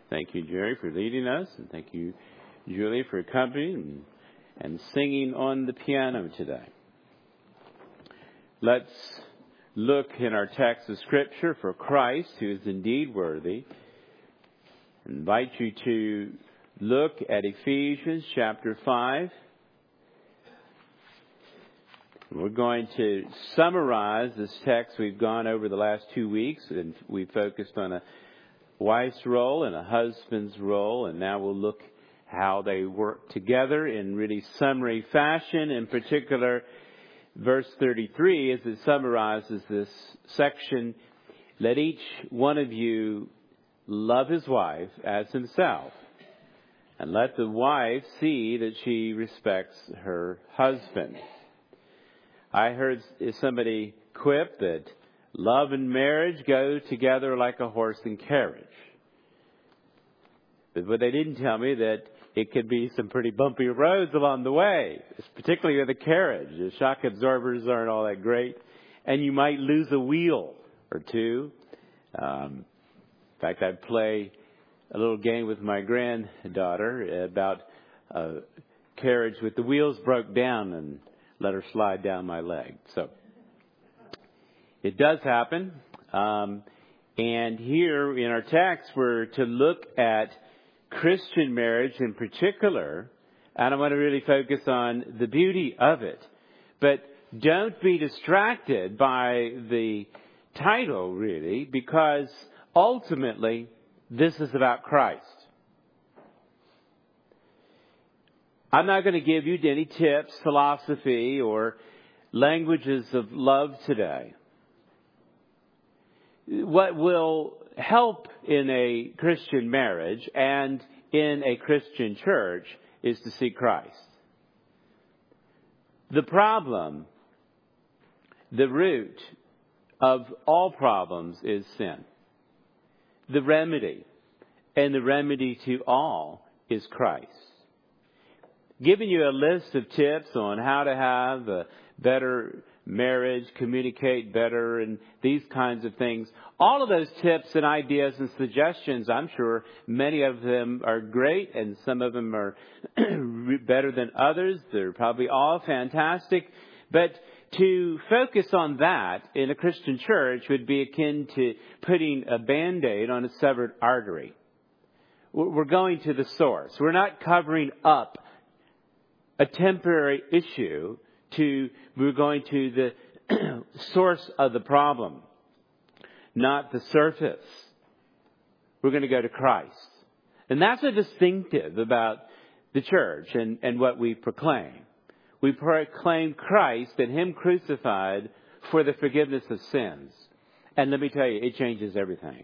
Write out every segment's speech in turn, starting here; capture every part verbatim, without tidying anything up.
Thank you, Jerry, for leading us, and thank you, Julie, for accompanying and, and singing on the piano today. Let's look in our text of Scripture for Christ, who is indeed worthy. I invite you to look at Ephesians chapter five. We're going to summarize this text we've gone over the last two weeks, and we focused on a wife's role and a husband's role, and now we'll look how they work together in really summary fashion. In particular, verse thirty-three, as it summarizes this section, let each one of you love his wife as himself, and let the wife see that she respects her husband. I heard somebody quip that love and marriage go together like a horse and carriage. But what they didn't tell me that it could be some pretty bumpy roads along the way, particularly with a carriage. The shock absorbers aren't all that great, and you might lose a wheel or two. Um, in fact, I play a little game with my granddaughter about a carriage with the wheels broke down and let her slide down my leg. So it does happen. Um, and here in our text, we're to look at Christian marriage in particular. And I want to really focus on the beauty of it. But don't be distracted by the title, really, because ultimately this is about Christ. I'm not going to give you any tips, philosophy, or languages of love today. What will help in a Christian marriage and in a Christian church is to see Christ. The problem, the root of all problems is sin. The remedy, and the remedy to all, is Christ. Giving you a list of tips on how to have a better marriage, communicate better, and these kinds of things. All of those tips and ideas and suggestions, I'm sure many of them are great, and some of them are better than others. They're probably all fantastic. But to focus on that in a Christian church would be akin to putting a Band-Aid on a severed artery. We're going to the source. We're not covering up a temporary issue to, we're going to the source of the problem, not the surface. We're going to go to Christ. And that's a distinctive about the church and, and what we proclaim. We proclaim Christ and Him crucified for the forgiveness of sins. And let me tell you, it changes everything.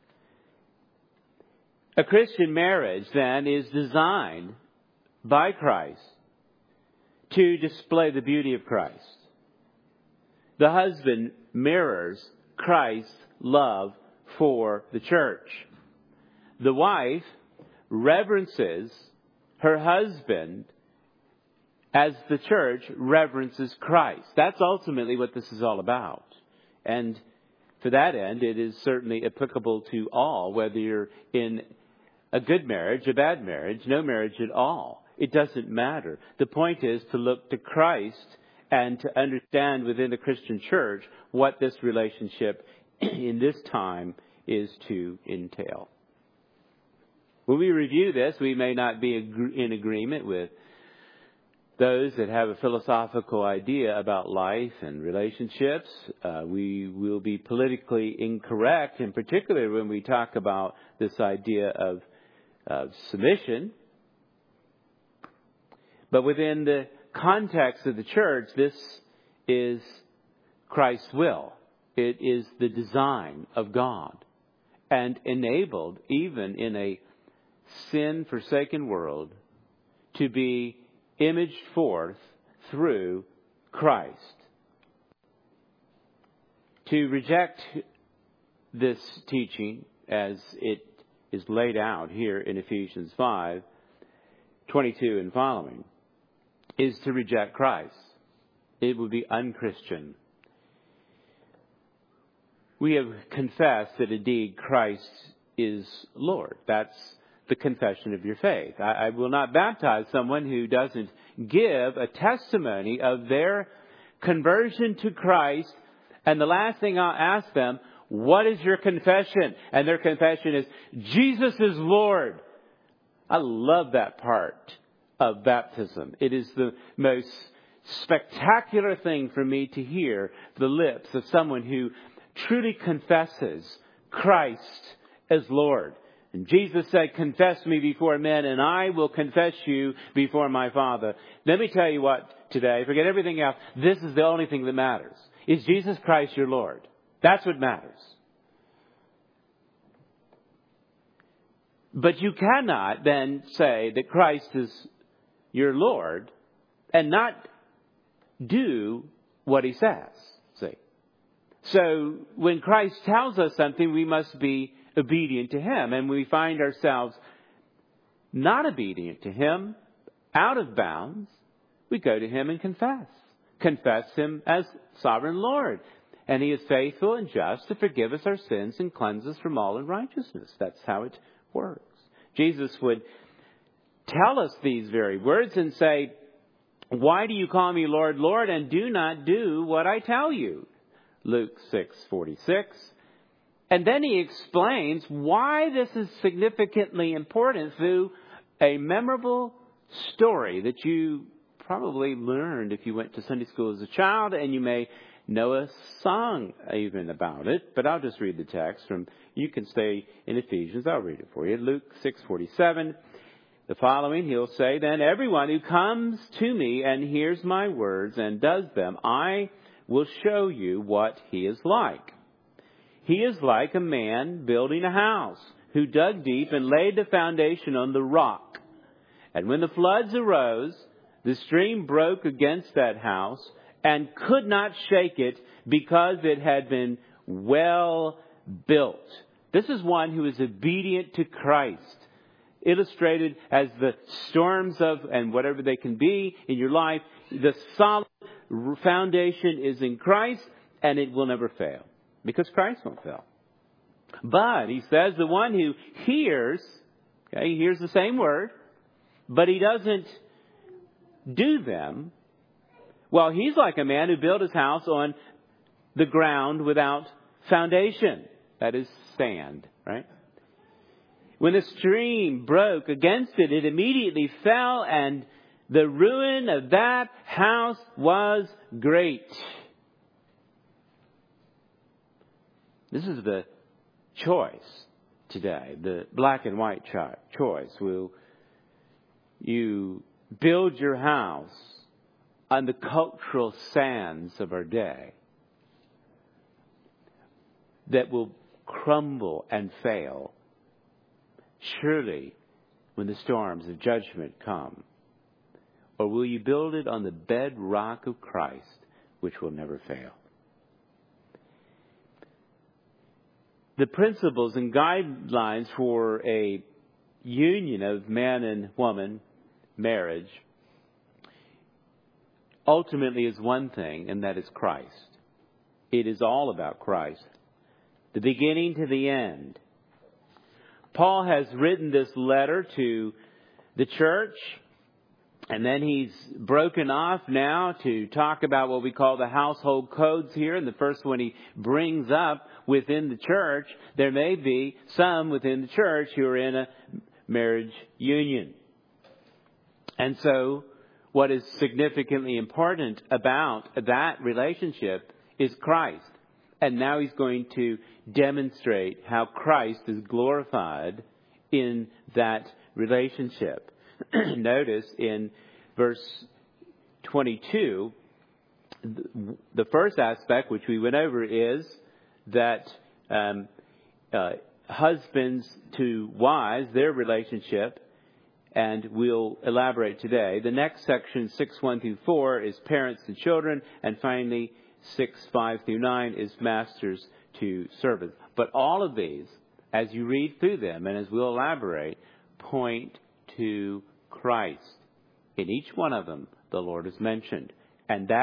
A Christian marriage, then, is designed by Christ to display the beauty of Christ. The husband mirrors Christ's love for the church. The wife reverences her husband as the church reverences Christ. That's ultimately what this is all about. And to that end, it is certainly applicable to all, whether you're in a good marriage, a bad marriage, no marriage at all. It doesn't matter. The point is to look to Christ and to understand within the Christian church what this relationship in this time is to entail. When we review this, we may not be in agreement with those that have a philosophical idea about life and relationships. Uh, we will be politically incorrect, in particular when we talk about this idea of, of submission. But within the context of the church, this is Christ's will. It is the design of God, and enabled even in a sin-forsaken world to be imaged forth through Christ. To reject this teaching as it is laid out here in Ephesians five, twenty-two and following, is to reject Christ. It would be unchristian. We have confessed that indeed Christ is Lord. That's the confession of your faith. I, I will not baptize someone who doesn't give a testimony of their conversion to Christ. And the last thing I'll ask them, what is your confession? And their confession is, Jesus is Lord. I love that part of baptism. It is the most spectacular thing for me to hear the lips of someone who truly confesses Christ as Lord. And Jesus said, confess me before men, and I will confess you before my Father. Let me tell you what today, forget everything else, this is the only thing that matters. Is Jesus Christ your Lord? That's what matters. But you cannot then say that Christ is your Lord and not do what He says. See? So when Christ tells us something, we must be obedient to Him. And we find ourselves not obedient to Him, out of bounds, we go to Him and confess. Confess Him as sovereign Lord. And He is faithful and just to forgive us our sins and cleanse us from all unrighteousness. That's how it works. Jesus would tell us these very words and say, why do you call me Lord, Lord, and do not do what I tell you? Luke six forty-six. And then He explains why this is significantly important through a memorable story that you probably learned if you went to Sunday school as a child, and you may know a song even about it. But I'll just read the text from, you can stay in Ephesians, I'll read it for you. Luke six forty-seven. The following, He'll say, then everyone who comes to me and hears my words and does them, I will show you what he is like. He is like a man building a house who dug deep and laid the foundation on the rock. And when the floods arose, the stream broke against that house and could not shake it because it had been well built. This is one who is obedient to Christ, illustrated as the storms of, and whatever they can be in your life, the solid foundation is in Christ, and it will never fail, because Christ won't fail. But, he says, the one who hears, okay, he hears the same word, but he doesn't do them, well, he's like a man who built his house on the ground without foundation. That is sand, right? When the stream broke against it, it immediately fell, and the ruin of that house was great. This is the choice today, the black and white cho- choice. Will you build your house on the cultural sands of our day that will crumble and fail, surely, when the storms of judgment come? Or will you build it on the bedrock of Christ, which will never fail? The principles and guidelines for a union of man and woman, marriage, ultimately is one thing, and that is Christ. It is all about Christ. The beginning to the end. Paul has written this letter to the church, and then he's broken off now to talk about what we call the household codes here. And the first one he brings up within the church, there may be some within the church who are in a marriage union. And so what is significantly important about that relationship is Christ. And now he's going to demonstrate how Christ is glorified in that relationship. Notice in verse twenty-two, the first aspect which we went over is that um, uh, husbands to wives, their relationship, and we'll elaborate today. The next section, six one through four, is parents to children, and finally six five through nine is masters to servants. But all of these, as you read through them and as we'll elaborate, point to Christ. In each one of them, the Lord is mentioned. And that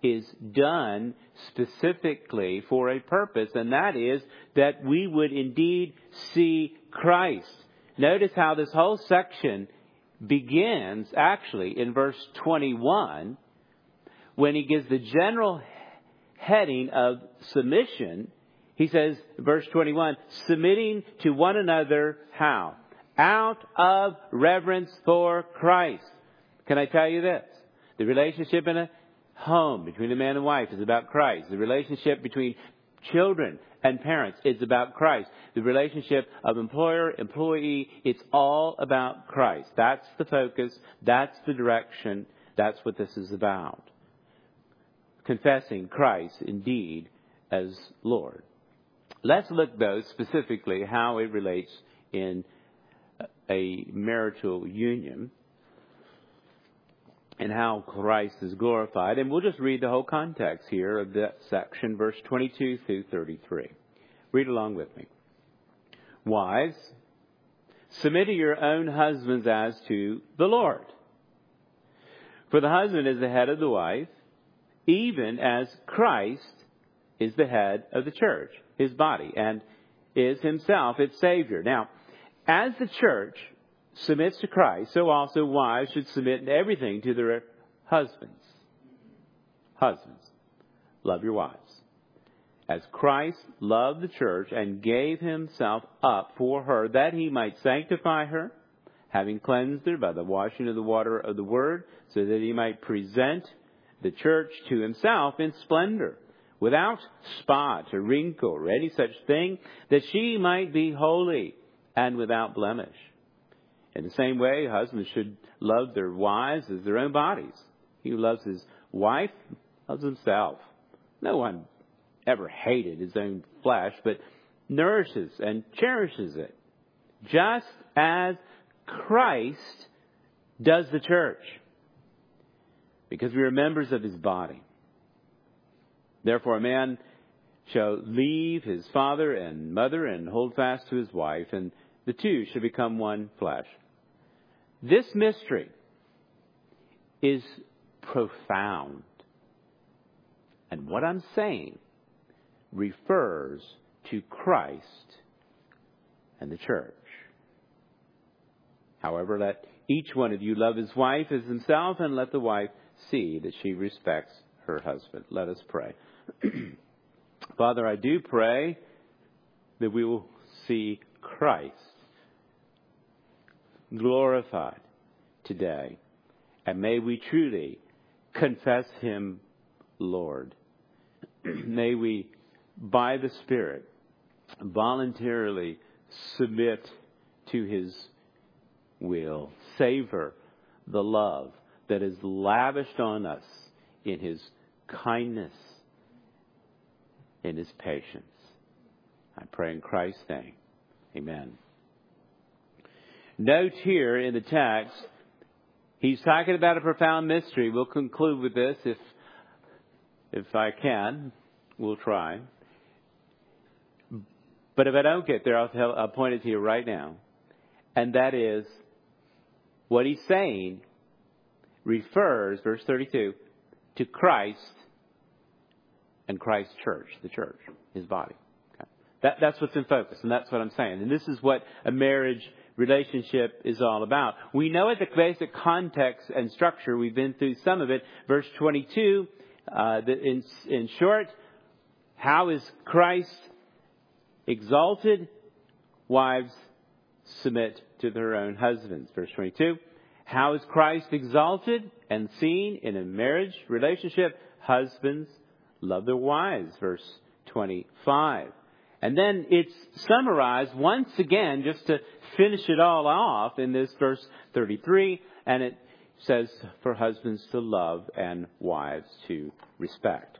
is done specifically for a purpose, and that is that we would indeed see Christ. Notice how this whole section begins actually in verse twenty-one when he gives the general heading of submission. He says, verse twenty-one, submitting to one another how? Out of reverence for Christ. Can I tell you this? The relationship in a home between a man and wife is about Christ. The relationship between children and parents is about Christ. The relationship of employer, employee, it's all about Christ. That's the focus. That's the direction. That's what this is about. Confessing Christ indeed as Lord. Let's look, though, specifically how it relates in a marital union and how Christ is glorified. And we'll just read the whole context here of that section, verse twenty-two through thirty-three. Read along with me. Wives, submit to your own husbands as to the Lord. For the husband is the head of the wife, even as Christ is the head of the church, his body, and is himself its Savior. Now, as the church submits to Christ, so also wives should submit in everything to their husbands. Husbands, love your wives. As Christ loved the church and gave himself up for her, that he might sanctify her, having cleansed her by the washing of the water of the word, so that he might present the church to himself in splendor, without spot or wrinkle or any such thing, that she might be holy and without blemish. In the same way, husbands should love their wives as their own bodies. He who loves his wife loves himself. No one ever hated his own flesh, but nourishes and cherishes it, just as Christ does the church, because we are members of his body. Therefore, a man shall leave his father and mother and hold fast to his wife, and the two shall become one flesh. This mystery is profound. And what I'm saying refers to Christ and the church. However, let each one of you love his wife as himself, and let the wife see that she respects her husband. Let us pray. Father, I do pray that we will see Christ glorified today. And may we truly confess him Lord. May we, by the Spirit, voluntarily submit to his will. Savor the love that is lavished on us in his kindness, in his patience. I pray in Christ's name. Amen. Note here in the text, he's talking about a profound mystery. We'll conclude with this if if I can. We'll try. But if I don't get there, I'll, tell, I'll point it to you right now. And that is, what he's saying refers, verse thirty-two, to Christ and Christ's church, the church, his body. Okay. That, that's what's in focus, and that's what I'm saying. And this is what a marriage relationship is all about. We know at the basic context and structure, we've been through some of it. Verse twenty-two, uh, the, in, in short, how is Christ exalted? Wives, submit to their own husbands. Verse twenty-two, how is Christ exalted and seen in a marriage relationship? Husbands, love their wives. Verse twenty-five. And then it's summarized once again, just to finish it all off, in this verse thirty-three. And it says for husbands to love and wives to respect.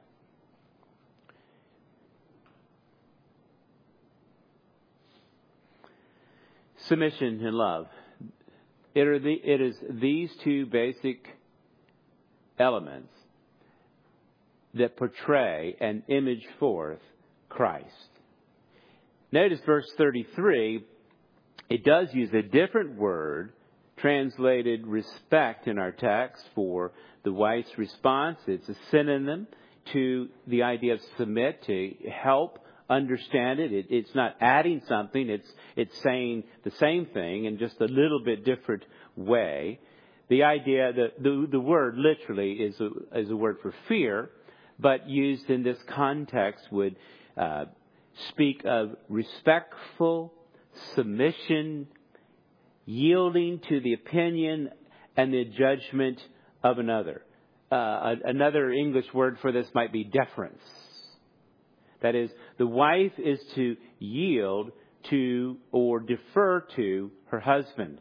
Submission and love. It, are the, it is these two basic elements that portray and image forth Christ. Notice verse thirty-three, it does use a different word translated respect in our text for the wife's response. It's a synonym to the idea of submit, to help understand it. it. It's not adding something. It's it's saying the same thing in just a little bit different way. The idea that the, the word literally is a, is a word for fear, but used in this context would uh, speak of respectful submission, yielding to the opinion and the judgment of another. Uh, another English word for this might be deference. That is, the wife is to yield to or defer to her husband.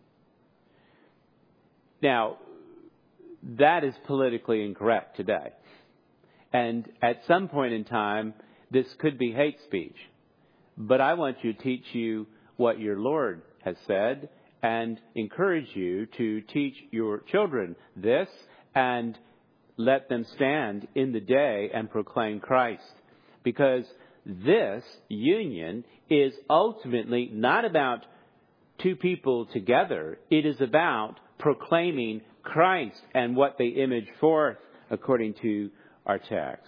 Now, that is politically incorrect today. And at some point in time, this could be hate speech. But I want to teach you what your Lord has said and encourage you to teach your children this and let them stand in the day and proclaim Christ. Because this union is ultimately not about two people together. It is about proclaiming Christ and what they image forth according to our text.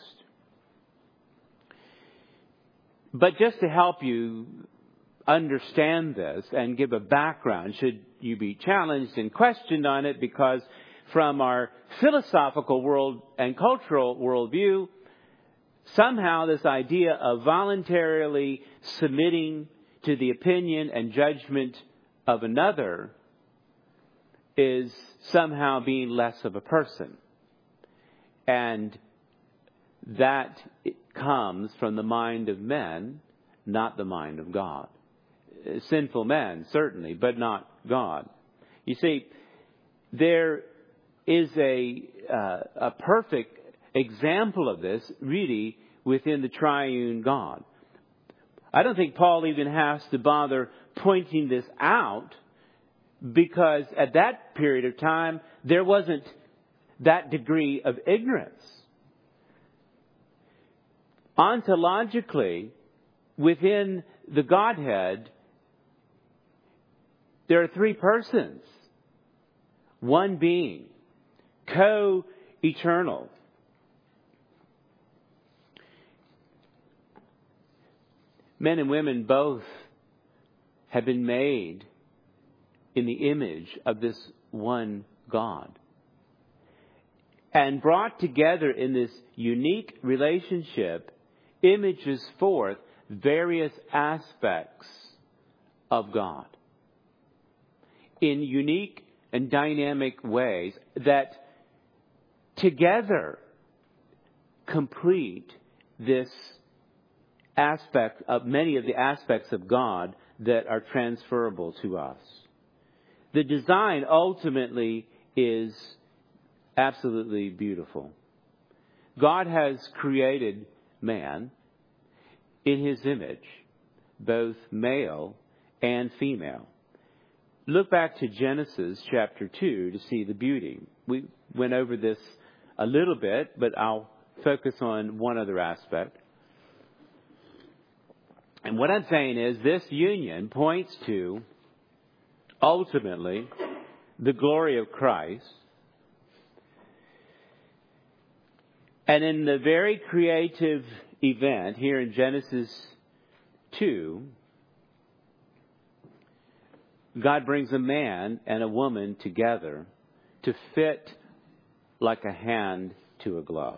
But just to help you understand this and give a background, should you be challenged and questioned on it, because from our philosophical world and cultural worldview, somehow this idea of voluntarily submitting to the opinion and judgment of another is somehow being less of a person. And that comes from the mind of men, not the mind of God. Sinful men, certainly, but not God. You see, there is a uh, a perfect example of this, really, within the triune God. I don't think Paul even has to bother pointing this out, because at that period of time, there wasn't that degree of ignorance. Ontologically, within the Godhead, there are three persons, one being, co-eternal. Men and women both have been made in the image of this one God, and brought together in this unique relationship images forth various aspects of God in unique and dynamic ways that together complete this aspect of many of the aspects of God that are transferable to us. The design ultimately is absolutely beautiful. God has created man in His image, both male and female. Look back to Genesis chapter two to see the beauty. We went over this a little bit, but I'll focus on one other aspect. And what I'm saying is this union points to, ultimately, the glory of Christ. And in the very creative event here in Genesis two, God brings a man and a woman together to fit like a hand to a glove.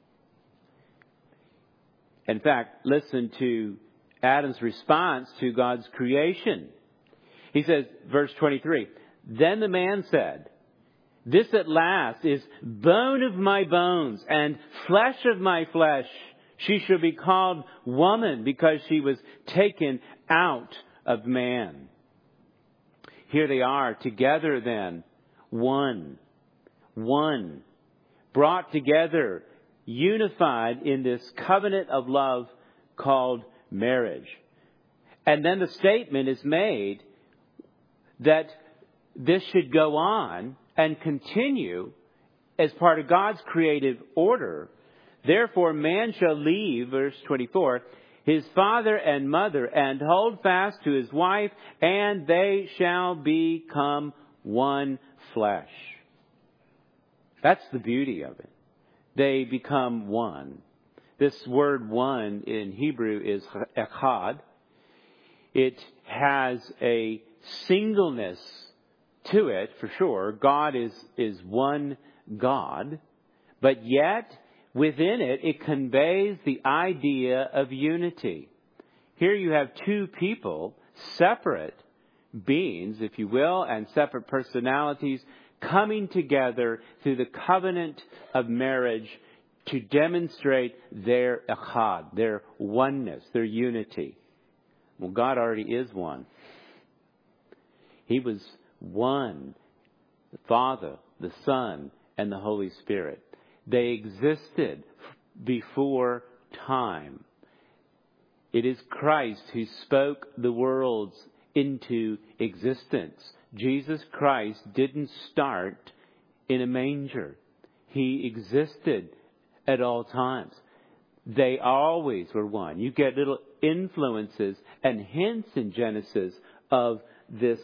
In fact, listen to Adam's response to God's creation. He says, verse twenty-three, "Then the man said, 'This at last is bone of my bones and flesh of my flesh. She shall be called woman, because she was taken out of man.'" Here they are together then, one, one, brought together, unified in this covenant of love called marriage. And then the statement is made that this should go on and continue as part of God's creative order. "Therefore man shall leave," verse twenty-four, "his father and mother, and hold fast to his wife, and they shall become one flesh. That's the beauty of it. They become one. This word one in Hebrew is echad. It has a singleness to it, for sure. God is, is one God. But yet, within it, it conveys the idea of unity. Here you have two people, separate beings, if you will, and separate personalities coming together through the covenant of marriage to demonstrate their echad, their oneness, their unity. Well, God already is one. He was one, the Father, the Son, and the Holy Spirit. They existed before time. It is Christ who spoke the worlds into existence. Jesus Christ didn't start in a manger. He existed at all times. They always were one. You get little influences and hints in Genesis of this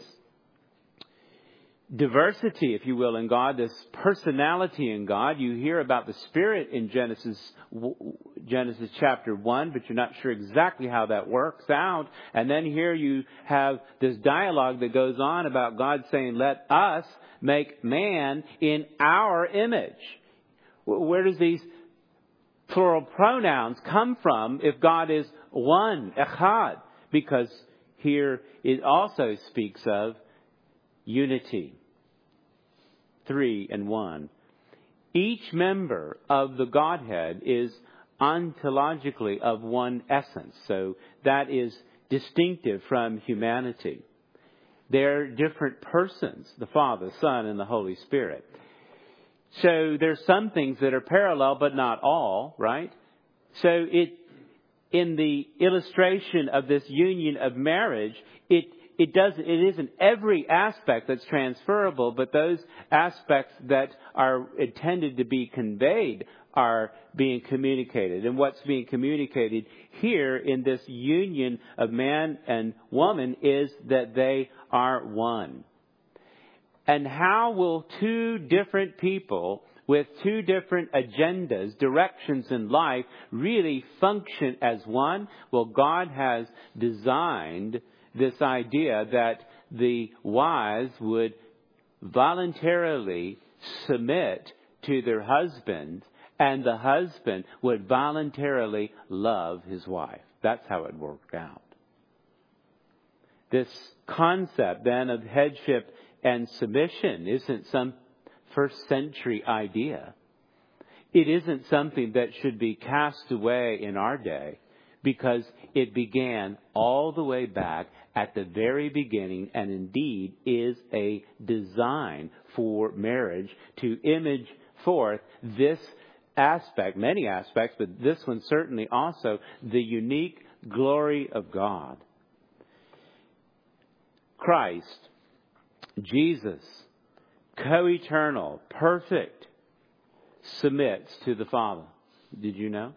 diversity, if you will, in God, this personality in God. You hear about the Spirit in Genesis Genesis chapter one, but you're not sure exactly how that works out. And then here you have this dialogue that goes on about God saying, let us make man in our image. Where does these plural pronouns come from if God is one, echad? Because here it also speaks of unity. Three and one. Each member of the Godhead is ontologically of one essence. So that is distinctive from humanity. They're different persons, the Father, Son, and the Holy Spirit. So there's some things that are parallel, but not all, right? So it, in the illustration of this union of marriage, it It doesn't, it isn't every aspect that's transferable, but those aspects that are intended to be conveyed are being communicated. And what's being communicated here in this union of man and woman is that they are one. And how will two different people with two different agendas, directions in life, really function as one? Well, God has designed this idea that the wives would voluntarily submit to their husband, and the husband would voluntarily love his wife. That's how it worked out. This concept then of headship and submission isn't some first century idea. It isn't something that should be cast away in our day, because it began all the way back at the very beginning, and indeed is a design for marriage to image forth this aspect, many aspects, but this one certainly also, the unique glory of God. Christ, Jesus, co-eternal, perfect, submits to the Father. Did you know?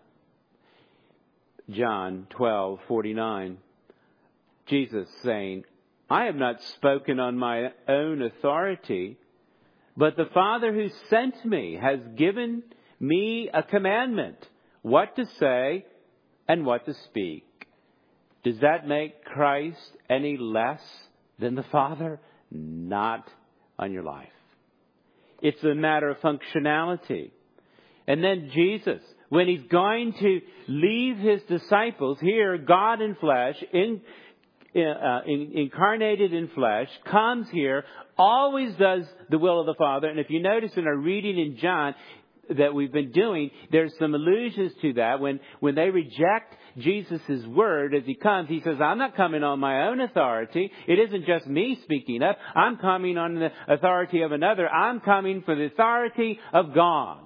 John twelve forty-nine. Jesus saying, I have not spoken on my own authority, but the Father who sent me has given me a commandment, what to say and what to speak. Does that make Christ any less than the Father? Not on your life. It's a matter of functionality. And then Jesus, when he's going to leave his disciples here, God in flesh, in Uh, in, incarnated in flesh, comes here, always does the will of the Father. And if you notice in our reading in John that we've been doing, there's some allusions to that. When, when they reject Jesus' word as he comes, he says, I'm not coming on my own authority. It isn't just me speaking up. I'm coming on the authority of another. I'm coming for the authority of God.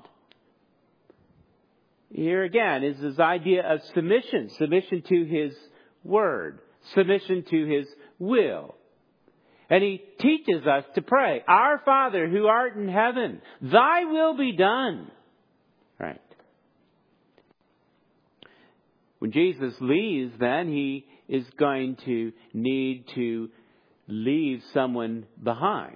Here again is this idea of submission, submission to his word, submission to his will. And he teaches us to pray, Our Father who art in heaven, thy will be done. Right. When Jesus leaves, then he is going to need to leave someone behind.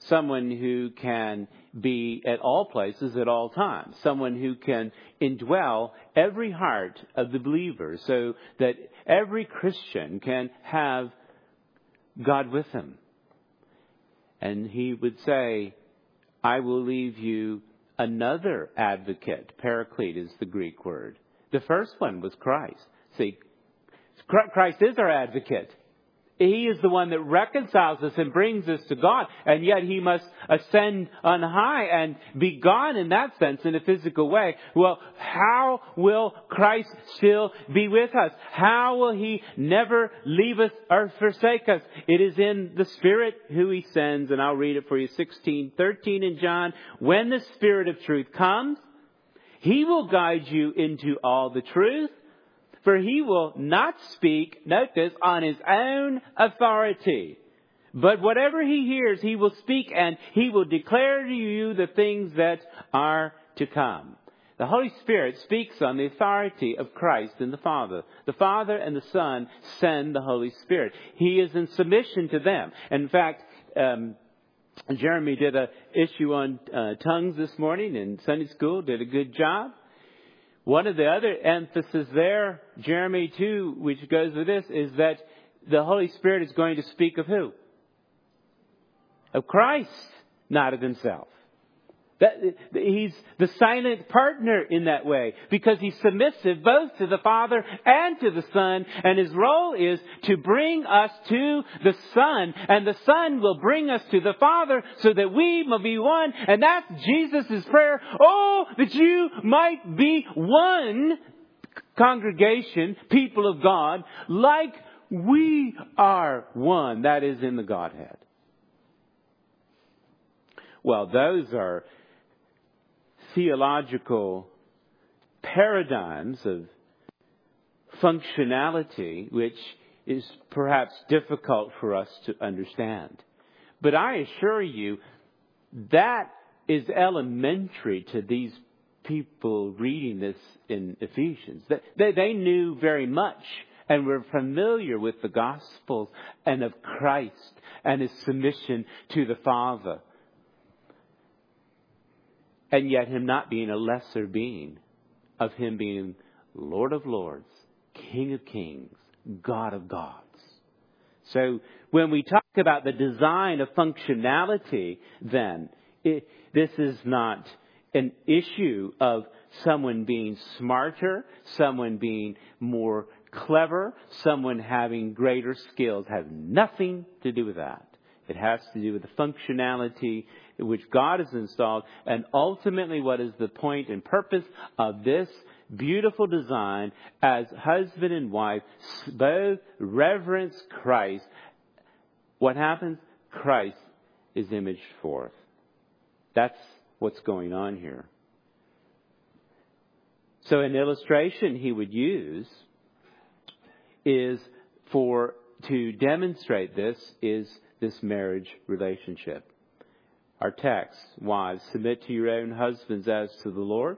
someone who can be at all places at all times, someone who can indwell every heart of the believer so that every Christian can have God with him. And he would say, I will leave you another advocate. Paraclete is the Greek word. The first one was Christ. See, Christ is our advocate. He is the one that reconciles us and brings us to God. And yet he must ascend on high and be gone in that sense in a physical way. Well, how will Christ still be with us? How will he never leave us or forsake us? It is in the Spirit who he sends. And I'll read it for you. sixteen thirteen in John. When the Spirit of truth comes, he will guide you into all the truth. For he will not speak, note this, on his own authority. But whatever he hears, he will speak, and he will declare to you the things that are to come. The Holy Spirit speaks on the authority of Christ and the Father. The Father and the Son send the Holy Spirit. He is in submission to them. In fact, um, Jeremy did an issue on uh, tongues this morning in Sunday school, did a good job. One of the other emphasis there, Jeremy too, which goes with this, is that the Holy Spirit is going to speak of who? Of Christ, not of himself. That, he's the silent partner in that way because he's submissive both to the Father and to the Son. And his role is to bring us to the Son. And the Son will bring us to the Father so that we may be one. And that's Jesus' prayer. Oh, that you might be one, congregation, people of God, like we are one. That is in the Godhead. Well, those are theological paradigms of functionality, which is perhaps difficult for us to understand. But I assure you, that is elementary to these people reading this in Ephesians. They, they knew very much and were familiar with the Gospels and of Christ and his submission to the Father. And yet him not being a lesser being, of him being Lord of Lords, King of Kings, God of Gods. So when we talk about the design of functionality, then it, this is not an issue of someone being smarter, someone being more clever, someone having greater skills. It has nothing to do with that. It has to do with the functionality which God has installed, and ultimately what is the point and purpose of this beautiful design as husband and wife both reverence Christ. What happens? Christ is imaged forth. That's what's going on here. So an illustration he would use is for to demonstrate this is this marriage relationship. Our text, wives, submit to your own husbands as to the Lord.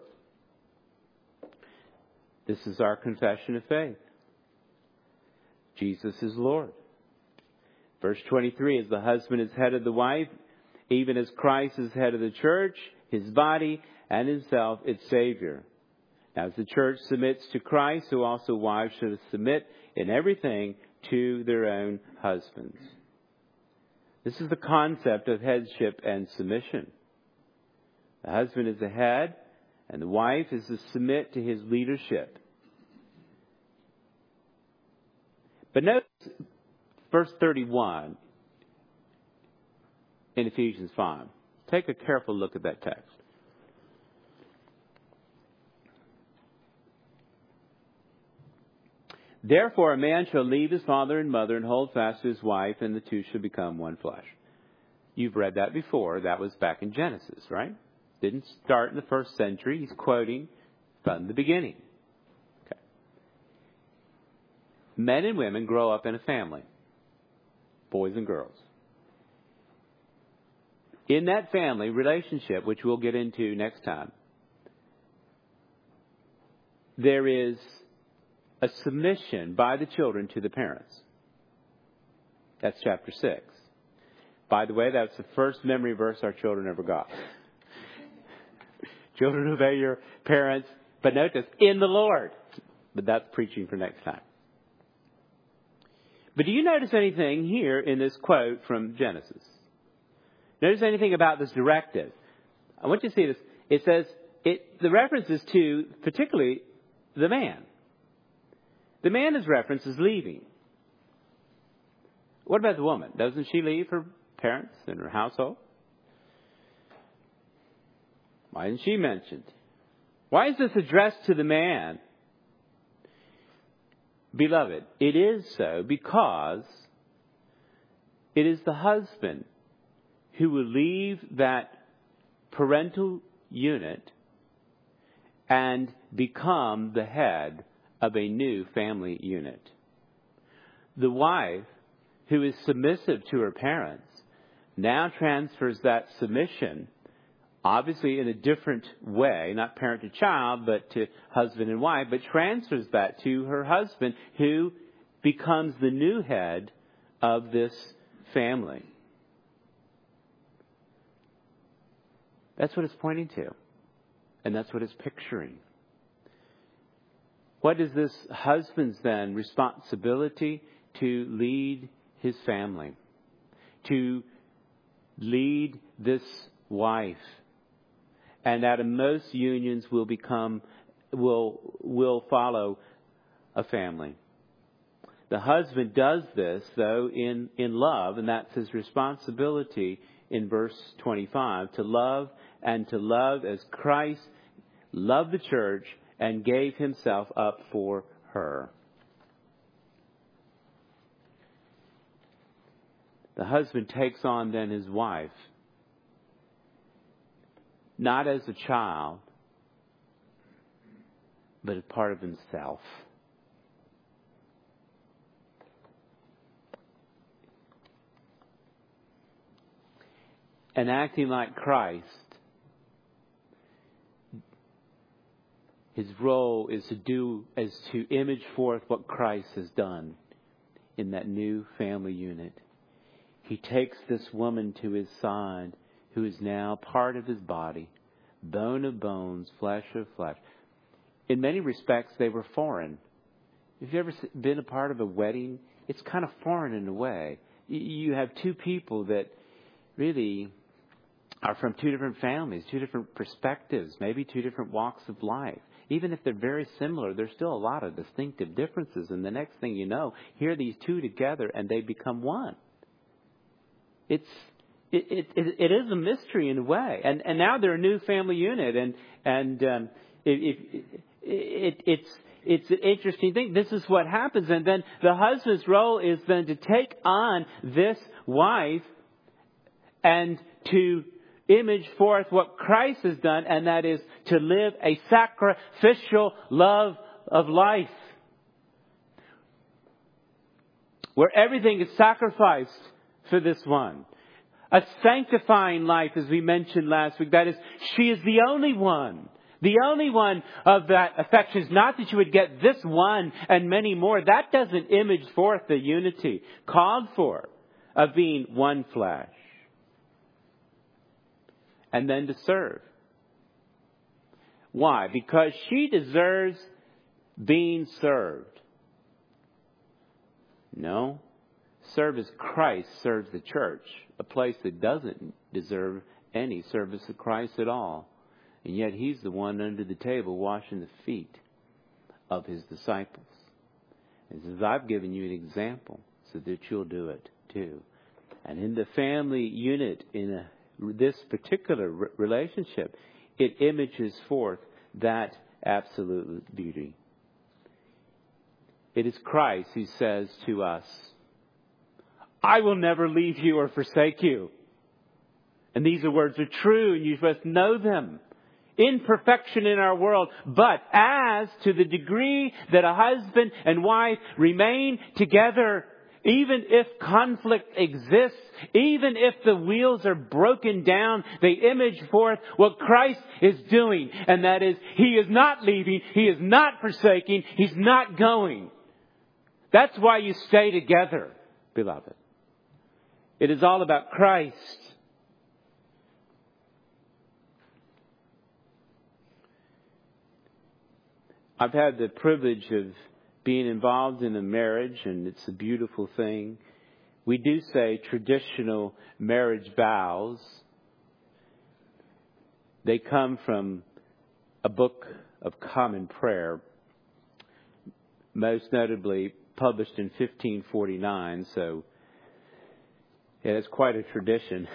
This is our confession of faith. Jesus is Lord. Verse twenty-three, as the husband is head of the wife, even as Christ is head of the church, his body, and himself its Savior. Now, as the church submits to Christ, so also wives should submit in everything to their own husbands. This is the concept of headship and submission. The husband is the head, and the wife is to submit to his leadership. But notice verse thirty-one in Ephesians five. Take a careful look at that text. Therefore, a man shall leave his father and mother and hold fast to his wife, and the two shall become one flesh. You've read that before. That was back in Genesis, right? Didn't start in the first century. He's quoting from the beginning. Okay. Men and women grow up in a family. Boys and girls. In that family relationship, which we'll get into next time, there is a submission by the children to the parents. That's chapter six. By the way, that's the first memory verse our children ever got. Children, obey your parents, but notice, in the Lord. But that's preaching for next time. But do you notice anything here in this quote from Genesis? Notice anything about this directive? I want you to see this. It says, it, the reference is to particularly the man. The man is referenced as leaving. What about the woman? Doesn't she leave her parents and her household? Why isn't she mentioned? Why is this addressed to the man? Beloved, it is so because it is the husband who will leave that parental unit and become the head of a new family unit. The wife, who is submissive to her parents, now transfers that submission, obviously in a different way, not parent to child, but to husband and wife, but transfers that to her husband, who becomes the new head of this family. That's what it's pointing to. And that's what it's picturing. What is this husband's then responsibility? To lead his family. To lead this wife. And that in most unions will become, will, will follow a family. The husband does this, though, in, in love, and that's his responsibility in verse twenty-five, to love and to love as Christ loved the church and gave himself up for her. The husband takes on then his wife, not as a child, but as part of himself. And acting like Christ, his role is to do, is to image forth what Christ has done in that new family unit. He takes this woman to his side, who is now part of his body, bone of bones, flesh of flesh. In many respects, they were foreign. If you've ever been a part of a wedding, it's kind of foreign in a way. You have two people that really are from two different families, two different perspectives, maybe two different walks of life. Even if they're very similar, there's still a lot of distinctive differences. And the next thing you know, here are these two together and they become one. It's it it, it, it is a mystery in a way. And and now they're a new family unit. And and um, it, it, it it's it's an interesting thing. This is what happens. And then the husband's role is then to take on this wife and to image forth what Christ has done, and that is to live a sacrificial love of life. Where everything is sacrificed for this one. A sanctifying life, as we mentioned last week. That is, she is the only one. The only one of that affection. Is not that you would get this one and many more. That doesn't image forth the unity called for of being one flesh. And then to serve. Why? Because she deserves being served. No. Serve as Christ serves the church. A place that doesn't deserve any service of Christ at all. And yet he's the one under the table washing the feet of his disciples. And says, I've given you an example so that you'll do it too. And in the family unit, in a this particular re- relationship, it images forth that absolute beauty. It is Christ who says to us, I will never leave you or forsake you. And these are words are true, and you must know them. Imperfection in our world, but as to the degree that a husband and wife remain together, even if conflict exists, even if the wheels are broken down, they image forth what Christ is doing. And that is, He is not leaving, He is not forsaking, He's not going. That's why you stay together, beloved. It is all about Christ. I've had the privilege of being involved in a marriage, and it's a beautiful thing. We do say traditional marriage vows. They come from a book of common prayer, most notably published in fifteen forty-nine, so yeah, it's quite a tradition.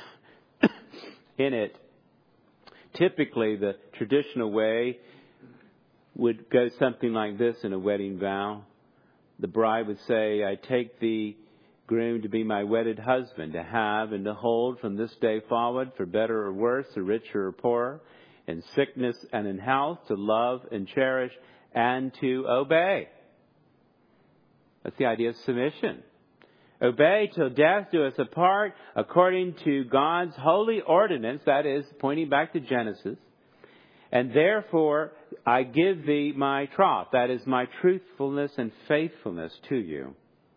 In it, typically the traditional way would go something like this in a wedding vow. The bride would say, I take thee, groom, to be my wedded husband, to have and to hold from this day forward, for better or worse, or richer or poorer, in sickness and in health, to love and cherish and to obey. That's the idea of submission. Obey till death do us apart, according to God's holy ordinance, that is, pointing back to Genesis. And therefore, I give thee my troth, that is, my truthfulness and faithfulness to you.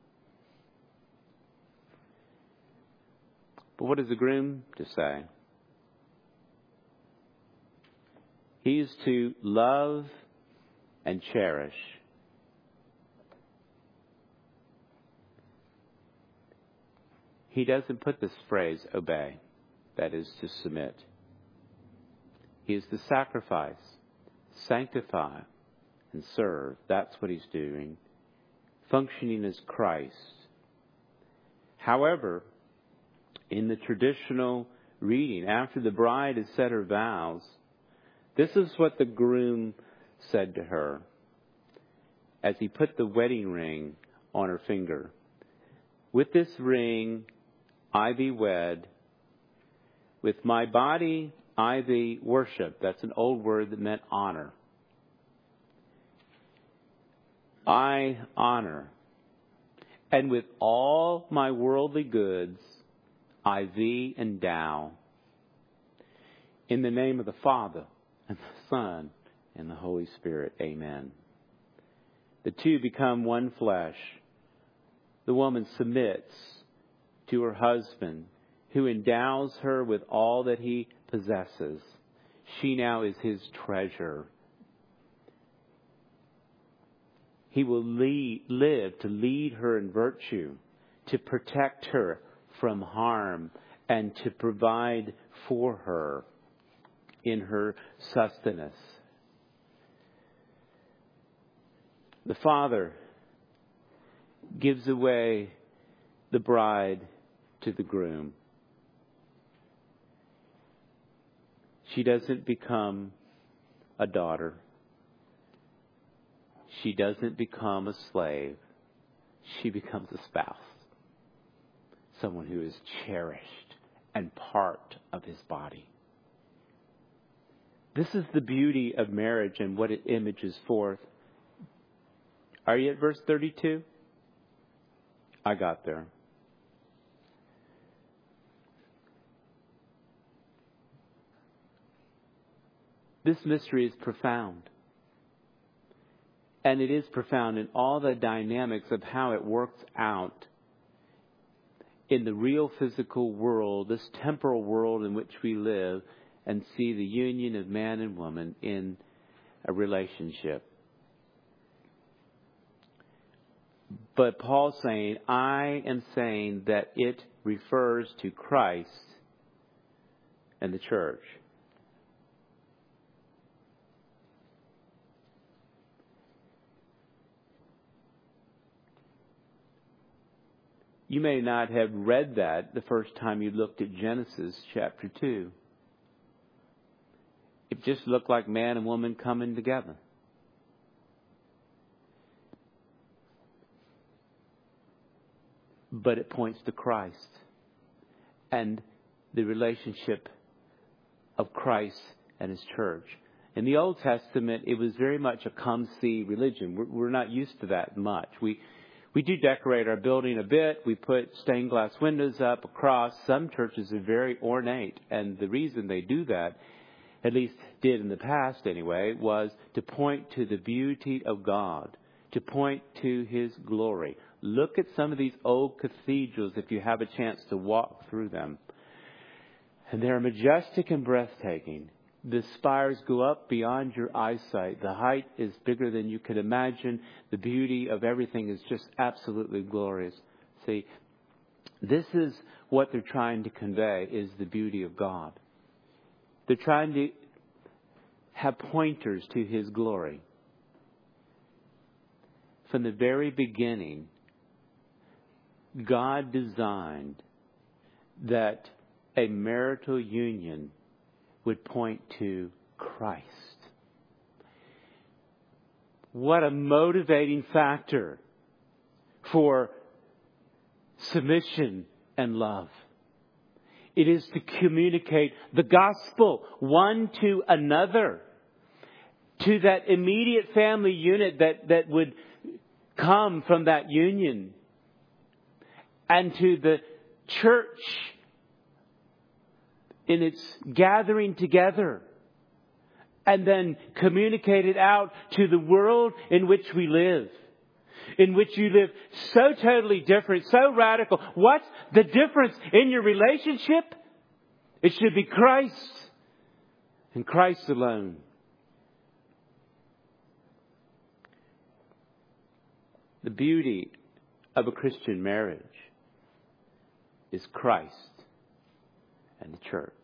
But what is the groom to say? He is to love and cherish. He doesn't put this phrase, obey, that is, to submit. He is to sacrifice, sanctify, and serve. That's what he's doing. Functioning as Christ. However, in the traditional reading, after the bride has said her vows, this is what the groom said to her as he put the wedding ring on her finger. With this ring I thee wed, with my body I thee worship. That's an old word that meant honor. I honor. And with all my worldly goods I thee endow. In the name of the Father, and the Son, and the Holy Spirit. Amen. The two become one flesh. The woman submits to her husband, who endows her with all that he possesses. She now is his treasure. He will lead, live to lead her in virtue, to protect her from harm, and to provide for her in her sustenance. The Father gives away the bride to the groom. She doesn't become a daughter. She doesn't become a slave. She becomes a spouse. Someone who is cherished and part of his body. This is the beauty of marriage and what it images forth. Are you at verse thirty-two? I got there. This mystery is profound. And it is profound in all the dynamics of how it works out in the real physical world, this temporal world in which we live, and see the union of man and woman in a relationship. But Paul's saying, I am saying that it refers to Christ and the church. You may not have read that the first time you looked at Genesis chapter two. It just looked like man and woman coming together. But it points to Christ and the relationship of Christ and His church. In the Old Testament, it was very much a come-see religion. We're, we're not used to that much. We we do decorate our building a bit. We put stained glass windows up across. Some churches are very ornate, and the reason they do that, at least did in the past anyway, was to point to the beauty of God, to point to His glory. Look at some of these old cathedrals if you have a chance to walk through them. And they're majestic and breathtaking. The spires go up beyond your eyesight. The height is bigger than you could imagine. The beauty of everything is just absolutely glorious. See, this is what they're trying to convey, is the beauty of God. They're trying to have pointers to His glory. From the very beginning, God designed that a marital union would point to Christ. What a motivating factor for submission and love. It is to communicate the gospel one to another, to that immediate family unit that, that would come from that union, and to the church in its gathering together, and then communicate it out to the world in which we live, in which you live so totally different, so radical. What's the difference in your relationship? It should be Christ and Christ alone. The beauty of a Christian marriage is Christ and the church.